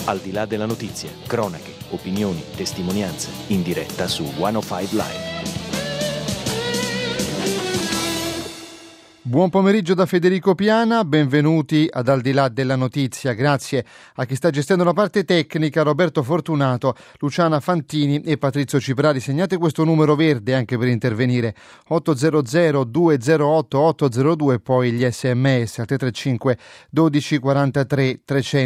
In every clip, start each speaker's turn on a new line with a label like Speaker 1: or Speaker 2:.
Speaker 1: Al di là della notizia, cronache, opinioni, testimonianze, in diretta su 105 Live.
Speaker 2: Buon pomeriggio da Federico Piana, benvenuti ad Al di là della notizia. Grazie a chi sta gestendo la parte tecnica, Roberto Fortunato, Luciana Fantini e Patrizio Ciprari. Segnate questo numero verde anche per intervenire: 800-208-802, poi gli sms al 335 12 43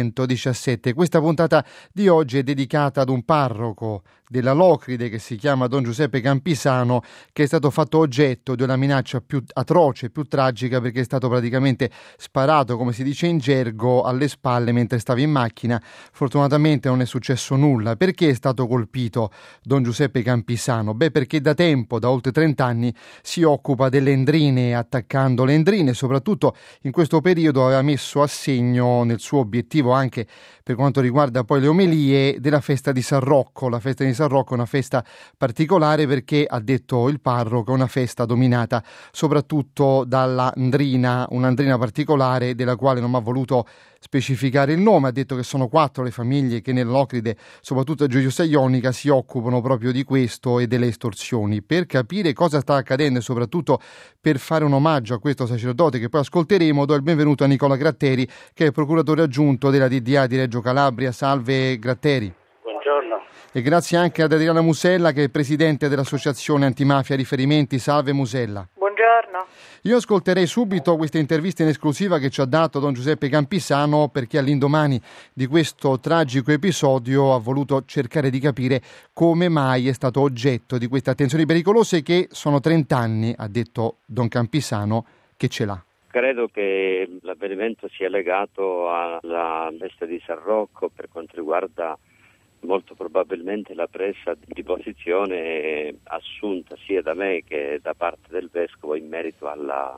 Speaker 2: 317. Questa puntata di oggi è dedicata ad un parroco della Locride che si chiama Don Giuseppe Campisano, che è stato fatto oggetto di una minaccia più atroce, più tragica, perché è stato praticamente sparato, come si dice in gergo, alle spalle mentre stava in macchina. Fortunatamente non è successo nulla. Perché è stato colpito Don Giuseppe Campisano? Perché da tempo, da oltre 30 anni, si occupa delle endrine, attaccando le endrine. Soprattutto in questo periodo aveva messo a segno nel suo obiettivo, anche per quanto riguarda poi le omelie, della festa di San Rocco. La festa di San Rocco è una festa particolare perché, ha detto il parroco, è una festa dominata soprattutto dalla andrina, un'andrina particolare della quale non mi ha voluto specificare il nome. Ha detto che sono 4 le famiglie che nell'Ocride, soprattutto a Gioiosa Ionica, si occupano proprio di questo e delle estorsioni. Per capire cosa sta accadendo e soprattutto per fare un omaggio a questo sacerdote che poi ascolteremo, do il benvenuto a Nicola Gratteri, che è il procuratore aggiunto della DDA di Reggio Calabria. Salve Gratteri.
Speaker 3: Buongiorno.
Speaker 2: E grazie anche ad Adriana Musella, che è presidente dell'associazione Antimafia Riferimenti. Salve Musella.
Speaker 3: Buongiorno.
Speaker 2: Io ascolterei subito questa intervista in esclusiva che ci ha dato Don Giuseppe Campisano, perché all'indomani di questo tragico episodio ha voluto cercare di capire come mai è stato oggetto di queste attenzioni pericolose, che sono 30 anni, ha detto Don Campisano, che ce l'ha.
Speaker 4: Credo che l'avvenimento sia legato alla festa di San Rocco per quanto riguarda molto probabilmente la presa di posizione assunta sia da me che da parte del Vescovo in merito a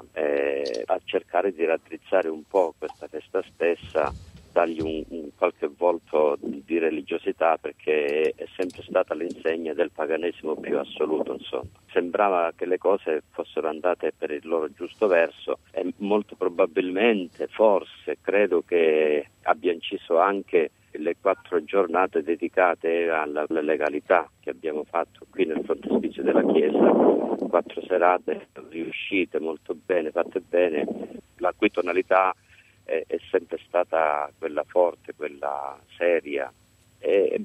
Speaker 4: cercare di raddrizzare un po' questa festa stessa, dargli un qualche volto di religiosità, perché è sempre stata l'insegna del paganesimo più assoluto, insomma. Sembrava che le cose fossero andate per il loro giusto verso e molto probabilmente, forse, credo che abbia inciso anche le 4 giornate dedicate alla legalità che abbiamo fatto qui nel frontespizio della Chiesa, 4 serate riuscite molto bene, fatte bene, la cui tonalità è sempre stata quella forte, quella seria, e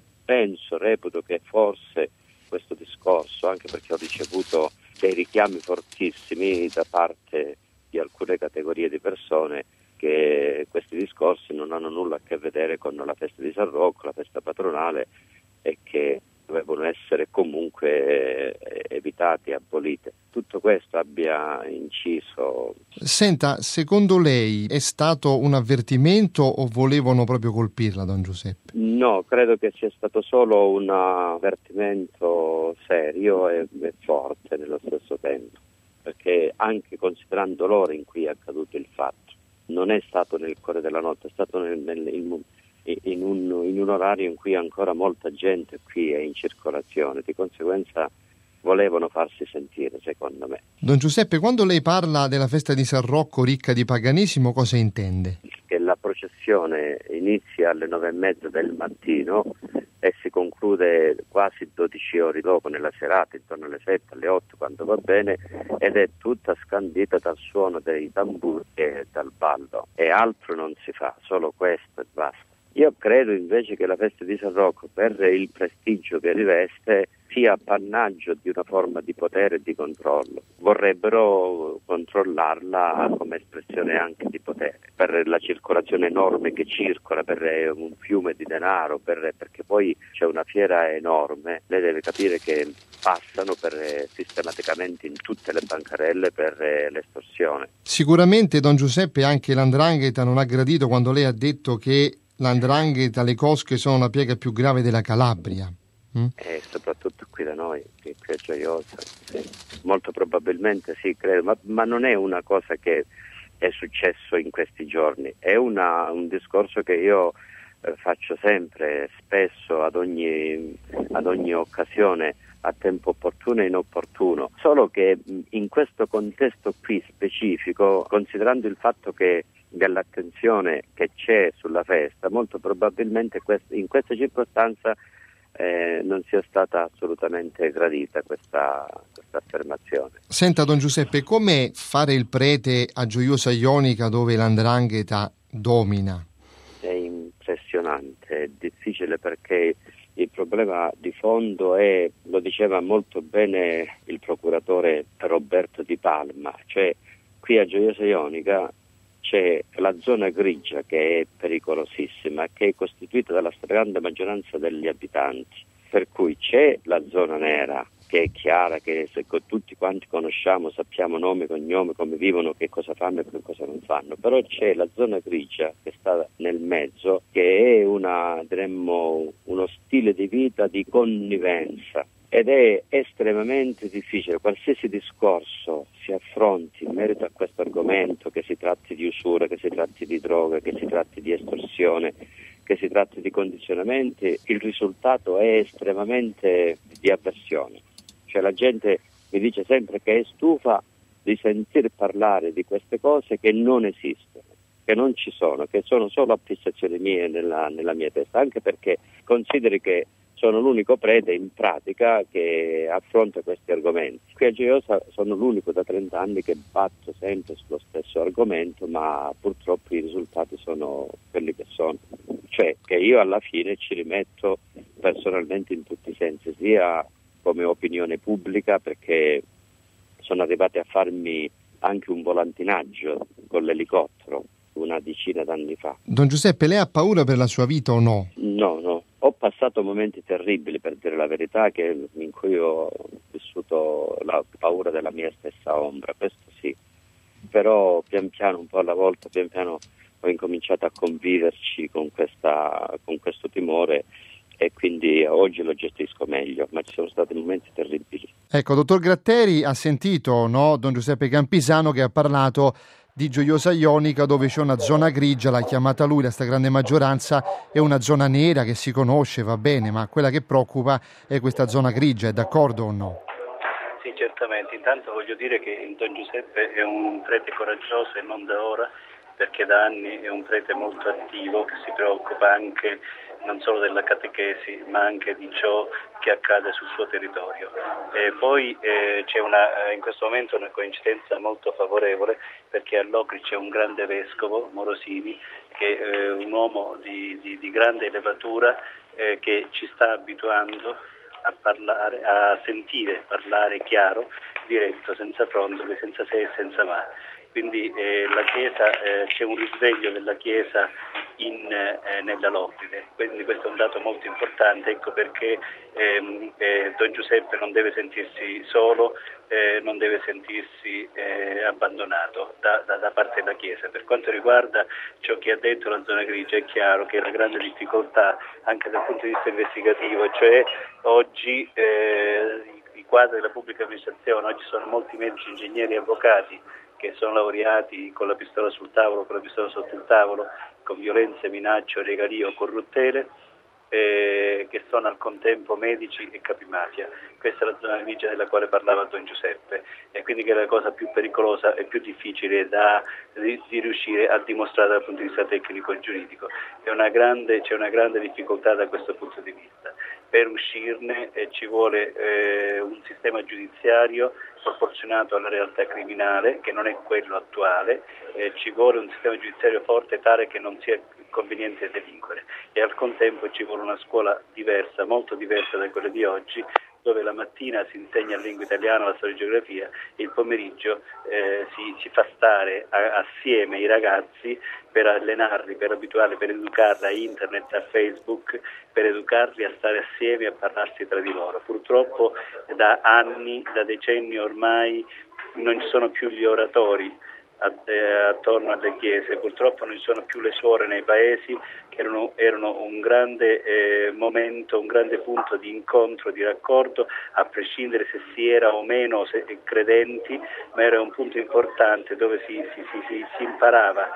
Speaker 4: reputo che forse questo discorso, anche perché ho ricevuto dei richiami fortissimi da parte di alcune categorie di persone, che questi discorsi non hanno nulla a che vedere con la festa di San Rocco, la festa patronale, e che dovevano essere comunque evitati e abolite. Tutto questo abbia inciso.
Speaker 2: Senta, secondo lei è stato un avvertimento o volevano proprio colpirla, Don Giuseppe?
Speaker 4: No, credo che sia stato solo un avvertimento serio e forte nello stesso tempo, perché anche considerando l'ora in cui è accaduto il fatto, non è stato nel cuore della notte, è stato in un orario in cui ancora molta gente qui è in circolazione, di conseguenza volevano farsi sentire, secondo me.
Speaker 2: Don Giuseppe, quando lei parla della festa di San Rocco ricca di paganesimo, cosa intende?
Speaker 4: Che la processione inizia alle 9:30 del mattino e si conclude quasi 12 ore dopo, nella serata, intorno alle 7, alle 8, quando va bene, ed è tutta scandita dal suono dei tamburi e dal ballo, e altro non si fa, solo questo e basta. Io credo invece che la festa di San Rocco, per il prestigio che riveste, sia appannaggio di una forma di potere e di controllo. Vorrebbero controllarla come espressione anche di potere, per la circolazione enorme che circola, per un fiume di denaro, perché poi c'è una fiera enorme. Lei deve capire che passano sistematicamente in tutte le bancarelle per l'estorsione.
Speaker 2: Sicuramente, Don Giuseppe, anche l'Andrangheta non ha gradito quando lei ha detto che l'Andrangheta, le cosche sono la piega più grave della Calabria.
Speaker 4: E soprattutto qui da noi, qui a Gioiosa, sì. Molto probabilmente sì, credo, ma non è una cosa che è successo in questi giorni, è un discorso che io faccio sempre, spesso, ad ogni occasione, a tempo opportuno e inopportuno, solo che in questo contesto qui specifico, considerando il fatto che dell'attenzione che c'è sulla festa, molto probabilmente in questa circostanza non sia stata assolutamente gradita questa affermazione.
Speaker 2: Senta, Don Giuseppe, com'è fare il prete a Gioiosa Ionica dove l''ndrangheta domina?
Speaker 4: È impressionante, è difficile perché il problema di fondo è, lo diceva molto bene il procuratore Roberto Di Palma, cioè qui a Gioiosa Ionica c'è la zona grigia che è pericolosissima, che è costituita dalla stragrande maggioranza degli abitanti, per cui c'è la zona nera che è chiara, che tutti quanti conosciamo, sappiamo nome, cognome, come vivono, che cosa fanno e che cosa non fanno, però c'è la zona grigia che sta nel mezzo, che è uno stile di vita di connivenza. Ed è estremamente difficile, qualsiasi discorso si affronti in merito a questo argomento, che si tratti di usura, che si tratti di droga, che si tratti di estorsione, che si tratti di condizionamenti, il risultato è estremamente di avversione. Cioè la gente mi dice sempre che è stufa di sentir parlare di queste cose che non esistono, che non ci sono, che sono solo appissazioni mie nella mia testa, anche perché consideri che sono l'unico prete in pratica che affronta questi argomenti. Qui a Gioiosa sono l'unico da 30 anni che batto sempre sullo stesso argomento, ma purtroppo i risultati sono quelli che sono. Cioè che io alla fine ci rimetto personalmente in tutti i sensi, sia come opinione pubblica, perché sono arrivati a farmi anche un volantinaggio con l'elicottero una decina d'anni fa.
Speaker 2: Don Giuseppe, lei ha paura per la sua vita o no?
Speaker 4: No. Ho passato momenti terribili, per dire la verità, in cui ho vissuto la paura della mia stessa ombra, questo sì. Però pian piano, un po' alla volta, pian piano ho incominciato a conviverci con questo timore e quindi oggi lo gestisco meglio, ma ci sono stati momenti terribili.
Speaker 2: Ecco, dottor Gratteri ha sentito, no, Don Giuseppe Campisano che ha parlato di Gioiosa Ionica dove c'è una zona grigia, l'ha chiamata lui, la stragrande maggioranza, è una zona nera che si conosce, va bene, ma quella che preoccupa è questa zona grigia, è d'accordo o no?
Speaker 3: Sì, certamente. Intanto voglio dire che Don Giuseppe è un prete coraggioso e non da ora, perché da anni è un prete molto attivo che si preoccupa anche non solo della catechesi ma anche di ciò che accade sul suo territorio. E poi c'è in questo momento una coincidenza molto favorevole, perché a Locri c'è un grande vescovo, Morosini, che è un uomo di grande elevatura che ci sta abituando a parlare, a sentire parlare chiaro, diretto, senza fronzoli, senza se e senza ma. Quindi la Chiesa, c'è un risveglio della Chiesa nella Locride, quindi questo è un dato molto importante, ecco perché Don Giuseppe non deve sentirsi solo, non deve sentirsi abbandonato da parte della Chiesa. Per quanto riguarda ciò che ha detto la zona grigia, è chiaro che la grande difficoltà anche dal punto di vista investigativo, cioè oggi i quadri della pubblica amministrazione, oggi sono molti medici, ingegneri e avvocati che sono laureati con la pistola sul tavolo, con la pistola sotto il tavolo, con violenze, minacce, regalie o corruttele, che sono al contempo medici e capimafia. Questa è la zona grigia della quale parlava Don Giuseppe, e quindi che è la cosa più pericolosa e più difficile di riuscire a dimostrare dal punto di vista tecnico e giuridico. C'è una grande difficoltà da questo punto di vista. Per uscirne ci vuole un sistema giudiziario proporzionato alla realtà criminale, che non è quello attuale, ci vuole un sistema giudiziario forte tale che non sia conveniente delinquere, e al contempo ci vuole una scuola diversa, molto diversa da quella di oggi, dove la mattina si insegna lingua italiana, la storia e geografia, e il pomeriggio si fa stare assieme i ragazzi per allenarli, per abituarli, per educarli a internet, a Facebook, per educarli a stare assieme e a parlarsi tra di loro. Purtroppo da anni, da decenni ormai non ci sono più gli oratori attorno alle chiese, purtroppo non ci sono più le suore nei paesi, che erano un grande momento, un grande punto di incontro, di raccordo, a prescindere se si era o meno credenti, ma era un punto importante dove si imparava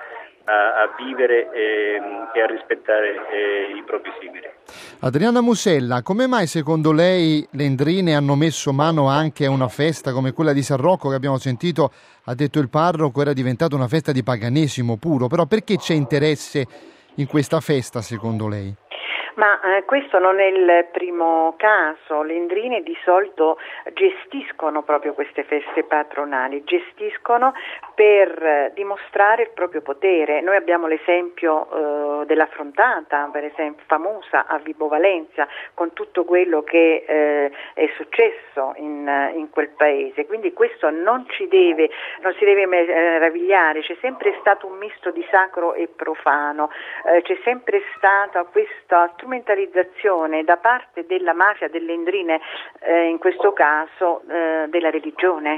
Speaker 3: a vivere e a rispettare i propri simili.
Speaker 2: Adriana Musella, come mai secondo lei le Endrine hanno messo mano anche a una festa come quella di San Rocco che abbiamo sentito, ha detto il parroco, era diventata una festa di paganesimo puro, però perché c'è interesse in questa festa secondo lei?
Speaker 5: Ma questo non è il primo caso, le Endrine di solito gestiscono proprio queste feste patronali, gestiscono per dimostrare il proprio potere. Noi abbiamo l'esempio dell'Affrontata, per esempio, famosa a Vibo Valentia, con tutto quello che è successo in quel paese, quindi questo non si deve meravigliare, c'è sempre stato un misto di sacro e profano, c'è sempre stata questa strumentalizzazione da parte della mafia, delle Endrine, in questo caso della religione,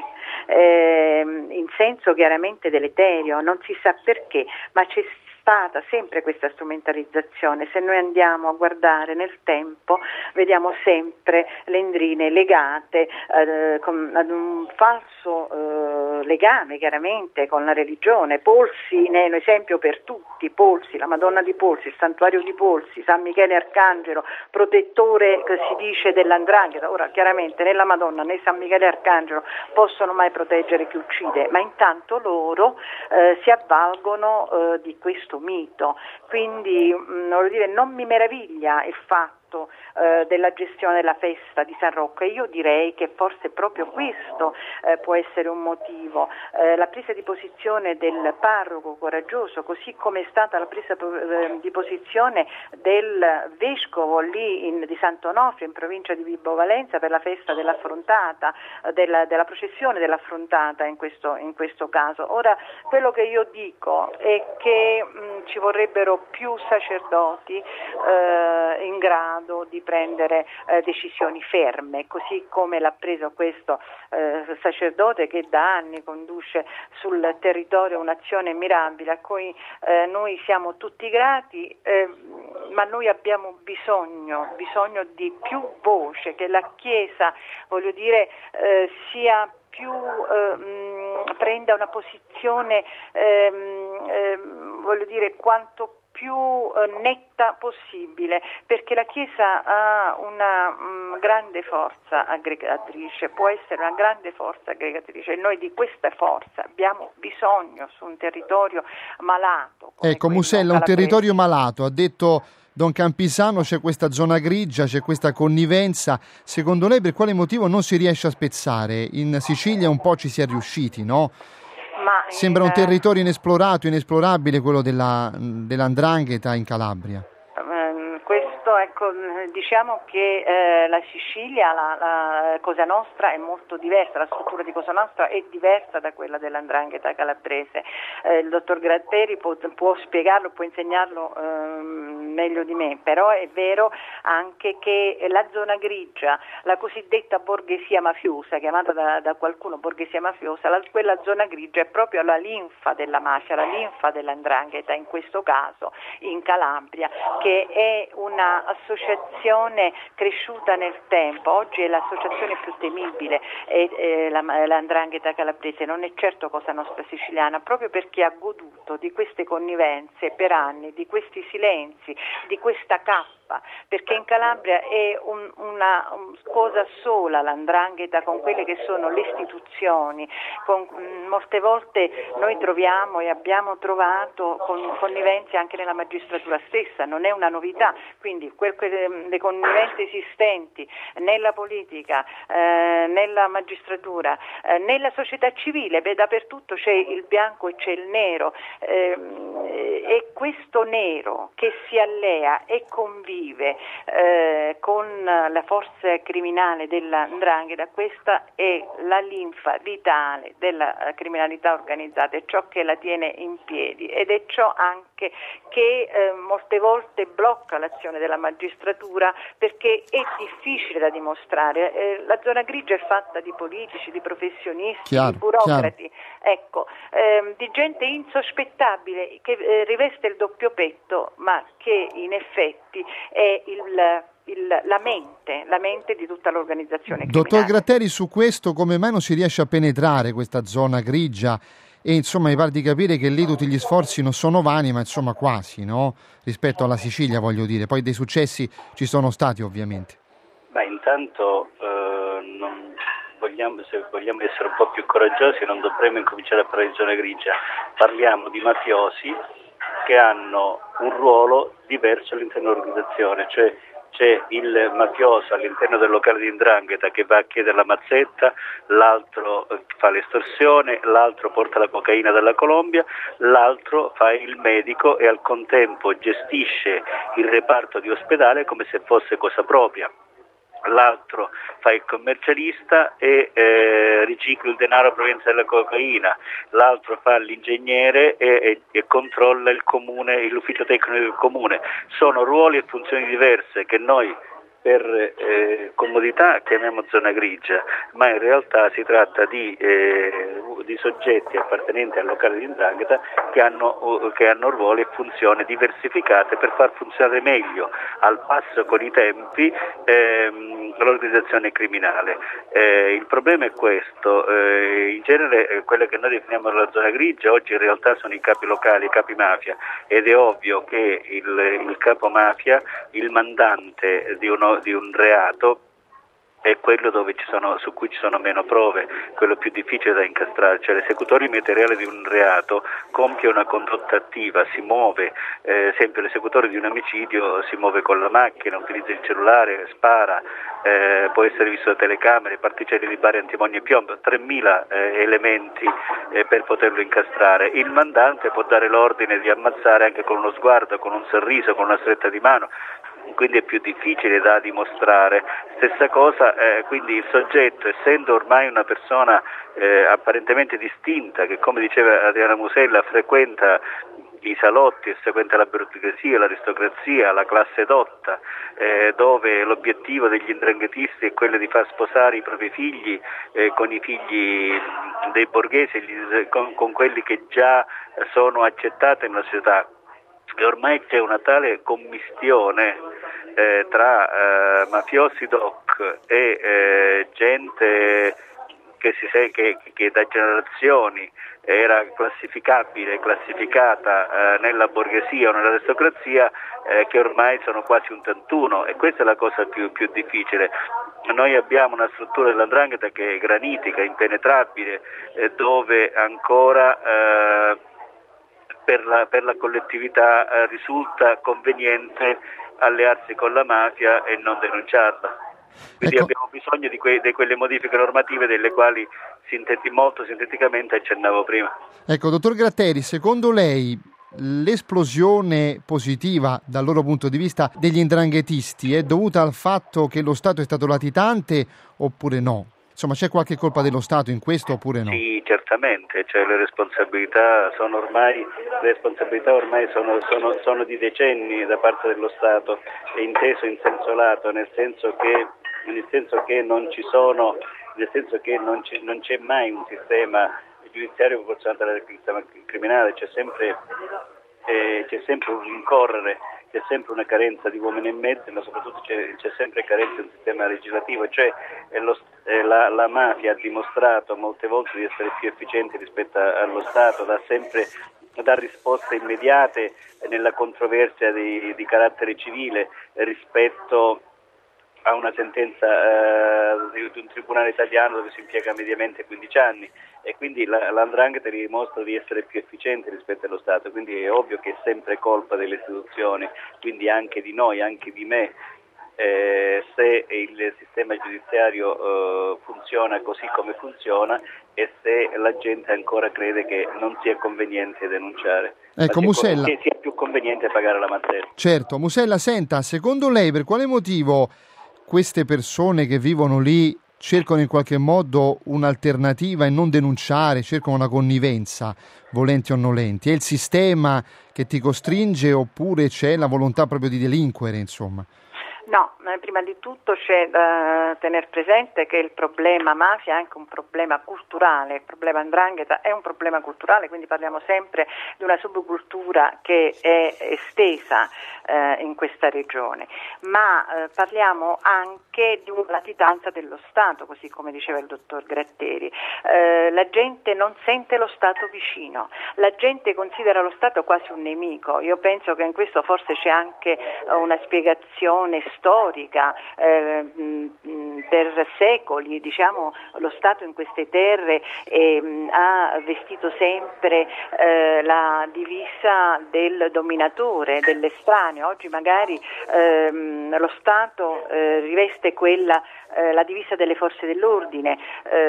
Speaker 5: in senso chiaramente deleterio, non si sa perché, ma c'è stata sempre questa strumentalizzazione. Se noi andiamo a guardare nel tempo vediamo sempre le Endrine legate ad un falso legame chiaramente con la religione. Polsi ne è un esempio per tutti, Polsi, la Madonna di Polsi, il santuario di Polsi, San Michele Arcangelo, protettore che si dice dell''ndrangheta. Ora chiaramente né la Madonna né San Michele Arcangelo possono mai proteggere chi uccide, ma intanto loro si avvalgono di questo mito, quindi non mi meraviglia il fatto della gestione della festa di San Rocco, e io direi che forse proprio questo può essere un motivo, la presa di posizione del parroco coraggioso, così come è stata la presa di posizione del vescovo lì di Sant'Onofrio in provincia di Vibo Valentia per la festa dell'Affrontata, della processione dell'Affrontata in questo caso. Ora, quello che io dico è che ci vorrebbero più sacerdoti in grado di prendere decisioni ferme, così come l'ha preso questo sacerdote che da anni conduce sul territorio un'azione mirabile a cui noi siamo tutti grati, ma noi abbiamo bisogno di più voce, che la Chiesa, sia più prenda una posizione quanto più netta possibile, perché la Chiesa ha una grande forza aggregatrice, può essere una grande forza aggregatrice, e noi di questa forza abbiamo bisogno su un territorio malato.
Speaker 2: Ecco, Musella, un territorio malato, ha detto Don Campisano, c'è questa zona grigia, c'è questa connivenza. Secondo lei per quale motivo non si riesce a spezzare? In Sicilia un po' ci si è riusciti, no? Sembra un territorio inesplorato, inesplorabile quello della 'ndrangheta in Calabria.
Speaker 5: Diciamo che la Sicilia, la Cosa Nostra è molto diversa, la struttura di Cosa Nostra è diversa da quella dell''ndrangheta calabrese. Il dottor Gratteri può spiegarlo, può insegnarlo meglio di me, però è vero anche che la zona grigia, la cosiddetta borghesia mafiosa, chiamata da qualcuno borghesia mafiosa, quella zona grigia è proprio la linfa della mafia, la linfa dell''ndrangheta in questo caso in Calabria, che è una associazione cresciuta nel tempo. Oggi è l'associazione più temibile, è la 'ndrangheta calabrese, non è certo Cosa Nostra siciliana, proprio perché ha goduto di queste connivenze per anni, di questi silenzi, di questa cappa, perché in Calabria è una cosa sola la 'ndrangheta con quelle che sono le istituzioni. Molte volte noi troviamo e abbiamo trovato connivenze anche nella magistratura stessa, non è una novità, quindi le connivenze esistenti nella politica, nella magistratura, nella società civile, dappertutto c'è il bianco e c'è il nero, e questo nero che si allea e convive con la forza criminale della 'ndrangheta, questa è la linfa vitale della criminalità organizzata, è ciò che la tiene in piedi, ed è ciò anche che molte volte blocca l'azione della magistratura, perché è difficile da dimostrare. La zona grigia è fatta di politici, di professionisti, di burocrati, di gente insospettabile che riveste il doppio petto, ma che in effetti è la mente di tutta l'organizzazione criminale.
Speaker 2: Dottor Gratteri, su questo come mai non si riesce a penetrare questa zona grigia e insomma mi pare di capire che lì tutti gli sforzi non sono vani, ma insomma quasi, no? Rispetto alla Sicilia, voglio dire. Poi dei successi ci sono stati, ovviamente.
Speaker 3: Intanto se vogliamo essere un po' più coraggiosi non dovremmo incominciare a parlare di zona grigia. Parliamo di mafiosi che hanno un ruolo diverso all'interno dell'organizzazione, cioè c'è il mafioso all'interno del locale di 'ndrangheta che va a chiedere la mazzetta, l'altro fa l'estorsione, l'altro porta la cocaina dalla Colombia, l'altro fa il medico e al contempo gestisce il reparto di ospedale come se fosse cosa propria. L'altro fa il commercialista e ricicla il denaro proveniente dalla cocaina, l'altro fa l'ingegnere e controlla il comune, l'ufficio tecnico del comune. Sono ruoli e funzioni diverse che noi per comodità chiamiamo zona grigia, ma in realtà si tratta di soggetti appartenenti al locale di 'ndrangheta che hanno ruoli e funzioni diversificate per far funzionare meglio, al passo con i tempi, l'organizzazione criminale. Il problema è questo, in genere quelle che noi definiamo la zona grigia oggi in realtà sono i capi locali, i capi mafia, ed è ovvio che il capo mafia, il mandante di un reato, è quello su cui ci sono meno prove, quello più difficile da incastrare, cioè l'esecutore materiale di un reato compie una condotta attiva, si muove, esempio l'esecutore di un omicidio si muove con la macchina, utilizza il cellulare, spara, può essere visto da telecamere, particelle di bari, antimonia e piombo, 3.000 elementi per poterlo incastrare. Il mandante può dare l'ordine di ammazzare anche con uno sguardo, con un sorriso, con una stretta di mano, quindi è più difficile da dimostrare. Stessa cosa, quindi il soggetto, essendo ormai una persona apparentemente distinta, che come diceva Adriana Musella frequenta i salotti, frequenta la burocrazia, l'aristocrazia, la classe dotta, dove l'obiettivo degli 'ndranghetisti è quello di far sposare i propri figli con i figli dei borghesi, con quelli che già sono accettati nella società. E ormai c'è una tale commistione tra mafiosi doc e gente che da generazioni era classificata nella borghesia o nell'aristocrazia, che ormai sono quasi un tantuno, e questa è la cosa più difficile. Noi abbiamo una struttura della 'ndrangheta che è granitica, impenetrabile, dove ancora per la collettività risulta conveniente allearsi con la mafia e non denunciarla. Quindi abbiamo bisogno di quelle modifiche normative delle quali molto sinteticamente accennavo prima.
Speaker 2: Ecco, dottor Gratteri, secondo lei l'esplosione positiva dal loro punto di vista degli 'ndranghetisti è dovuta al fatto che lo Stato è stato latitante oppure no? Insomma, c'è qualche colpa dello Stato in questo oppure no?
Speaker 3: Sì, certamente, cioè le responsabilità ormai sono di decenni da parte dello Stato, è inteso in senso lato, nel senso che non c'è mai un sistema giudiziario proporzionato al sistema criminale, c'è sempre un rincorrere, c'è sempre una carenza di uomini e mezzi, ma soprattutto c'è sempre carenza di un sistema legislativo, cioè la mafia ha dimostrato molte volte di essere più efficiente rispetto allo Stato, dà risposte immediate nella controversia di carattere civile rispetto a una sentenza di un tribunale italiano dove si impiega mediamente 15 anni, e quindi la 'ndrangheta dimostra di essere più efficiente rispetto allo Stato, quindi è ovvio che è sempre colpa delle istituzioni, quindi anche di noi, anche di me, se il sistema giudiziario funziona così come funziona e se la gente ancora crede che non sia conveniente denunciare.
Speaker 2: Ecco, Musella,
Speaker 3: che sia più conveniente pagare la mazzetta.
Speaker 2: Certo, Musella, senta, secondo lei per quale motivo queste persone che vivono lì cercano in qualche modo un'alternativa e non denunciare, cercano una connivenza, volenti o nolenti? È il sistema che ti costringe oppure c'è la volontà proprio di delinquere, insomma?
Speaker 5: No, prima di tutto c'è da tener presente che il problema mafia è anche un problema culturale, il problema 'ndrangheta è un problema culturale, quindi parliamo sempre di una subcultura che è estesa in questa regione, ma parliamo anche di una latitanza dello Stato, così come diceva il dottor Gratteri. La gente non sente lo Stato vicino, la gente considera lo Stato quasi un nemico. Io penso che in questo forse c'è anche una spiegazione storica. Per secoli, diciamo, lo Stato in queste terre ha vestito sempre la divisa del dominatore, dell'estraneo. Oggi magari lo Stato riveste la divisa delle forze dell'ordine,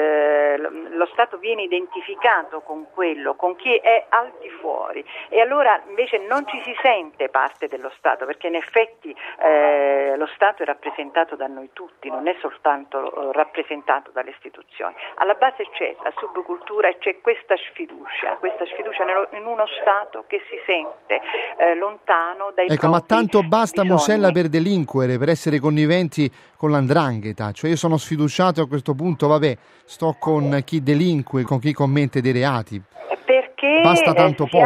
Speaker 5: lo Stato viene identificato con quello, con chi è al di fuori, e allora invece non ci si sente parte dello Stato, perché in effetti lo Stato è rappresentato da noi tutti, non è soltanto rappresentato dalle istituzioni. Alla base c'è la subcultura e c'è questa sfiducia in uno Stato che si sente lontano dai propri
Speaker 2: ma tanto basta
Speaker 5: bisogni.
Speaker 2: Musella per delinquere, per essere conniventi con l''ndrangheta, cioè io sono sfiduciato a questo punto, sto con chi delinque, con chi commette dei reati.
Speaker 5: Perché
Speaker 2: basta tanto
Speaker 5: si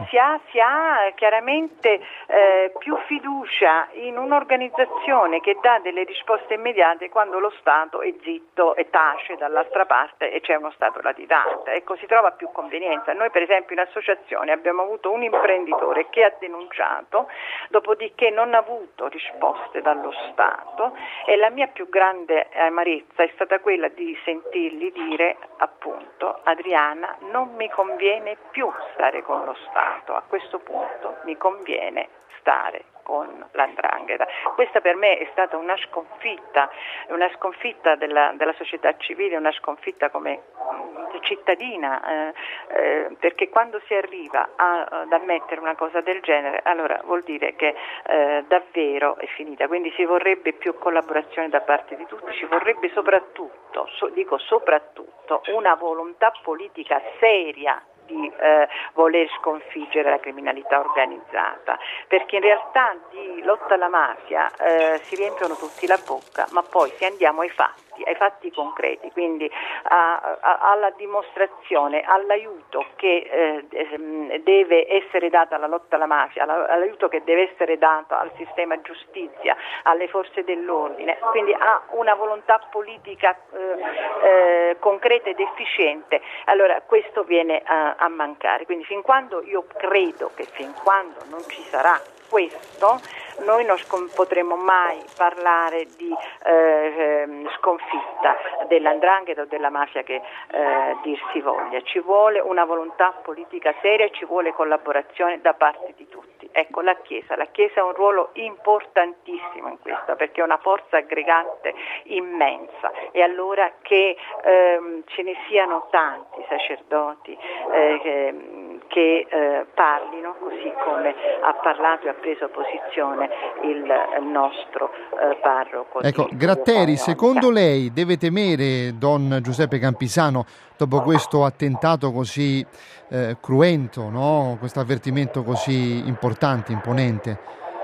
Speaker 5: ha chiaramente più fiducia in un'organizzazione che dà delle risposte immediate quando lo Stato è zitto e tace dall'altra parte e c'è uno Stato latitante. Ecco, si trova più convenienza. Noi per esempio in associazione abbiamo avuto un imprenditore che ha denunciato, dopodiché non ha avuto risposte dallo Stato, e la mia più grande amarezza è stata quella di sentirgli dire appunto: Adriana, non mi conviene più stare con lo Stato, a questo punto mi conviene stare con l''ndrangheta. Questa per me è stata una sconfitta della società civile, una sconfitta come cittadina, perché quando si arriva ad ammettere una cosa del genere, allora vuol dire che davvero è finita. Quindi si vorrebbe più collaborazione da parte di tutti, ci vorrebbe soprattutto una volontà politica seria di voler sconfiggere la criminalità organizzata, perché in realtà di lotta alla mafia si riempiono tutti la bocca, ma poi se andiamo ai fatti concreti, quindi alla dimostrazione, all'aiuto che deve essere dato alla lotta alla mafia, all'aiuto che deve essere dato al sistema giustizia, alle forze dell'ordine, quindi a una volontà politica concreta ed efficiente, allora questo viene a mancare. Quindi fin quando non ci sarà questo, noi non potremo mai parlare di sconfitta dell''ndrangheta o della mafia che dir si voglia. Ci vuole una volontà politica seria e ci vuole collaborazione da parte di tutti. Ecco, la Chiesa ha un ruolo importantissimo in questo, perché è una forza aggregante immensa, e allora che ce ne siano tanti sacerdoti che parlino così come ha parlato e ha preso posizione il nostro parroco.
Speaker 2: Ecco, Gratteri, secondo lei deve temere Don Giuseppe Campisano dopo questo attentato così cruento, no? Questo avvertimento così importante, imponente?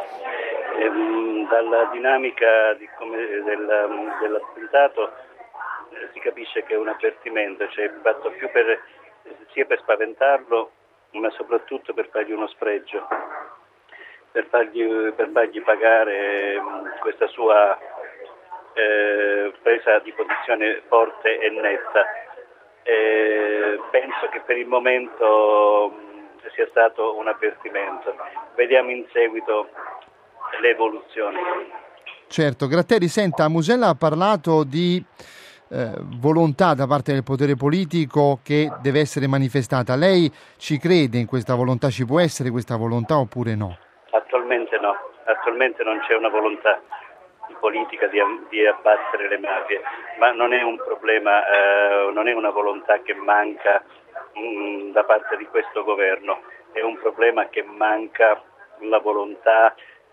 Speaker 3: Dalla dinamica dell'attentato si capisce che è un avvertimento, cioè fatto più sia per spaventarlo, ma soprattutto per fargli uno spregio, per fargli pagare questa sua presa di posizione forte e netta. Penso che per il momento sia stato un avvertimento. Vediamo in seguito le evoluzioni.
Speaker 2: Certo, Gratteri, senta, Musella ha parlato di volontà da parte del potere politico che deve essere manifestata. Lei ci crede in questa volontà? Ci può essere questa volontà oppure no?
Speaker 3: Attualmente no, attualmente non c'è una volontà politica di abbattere le mafie, ma non è un problema, non è una volontà che manca da parte di questo governo, è un problema che manca la volontà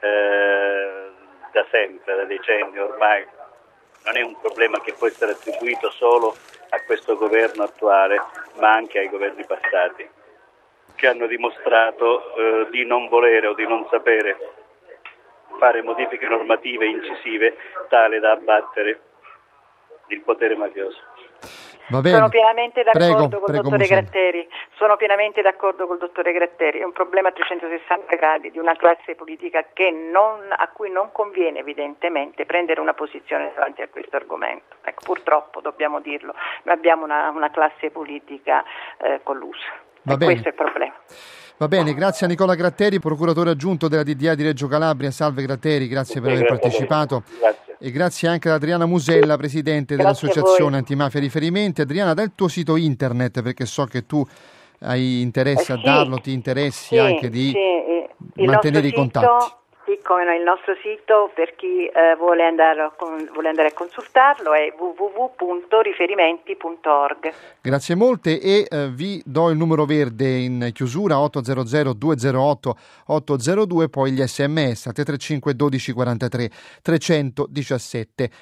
Speaker 3: da sempre, da decenni ormai. Non è un problema che può essere attribuito solo a questo governo attuale, ma anche ai governi passati, che hanno dimostrato di non volere o di non sapere fare modifiche normative incisive tale da abbattere il potere mafioso.
Speaker 2: Va bene.
Speaker 5: Sono pienamente d'accordo col dottore
Speaker 2: Musella.
Speaker 5: Gratteri. Sono pienamente d'accordo col dottore Gratteri. È un problema a 360 gradi di una classe politica a cui non conviene evidentemente prendere una posizione davanti a questo argomento. Ecco, purtroppo dobbiamo dirlo, noi abbiamo una classe politica collusa.
Speaker 2: Va bene.
Speaker 5: Questo è il problema.
Speaker 2: Va bene, grazie a Nicola Gratteri, procuratore aggiunto della DDA di Reggio Calabria. Salve Gratteri, grazie per aver partecipato.
Speaker 3: Grazie.
Speaker 2: E grazie anche ad Adriana Musella, presidente dell'Associazione Antimafia Riferimenti. Adriana, dai il tuo sito internet, perché so che tu hai interesse a darlo, ti interessi anche di mantenere i contatti.
Speaker 5: Sì, come no, il nostro sito per chi vuole andare a consultarlo è www.riferimenti.org.
Speaker 2: Grazie molte e vi do il numero verde in chiusura 800 208 802, poi gli sms a 335 12 43 317.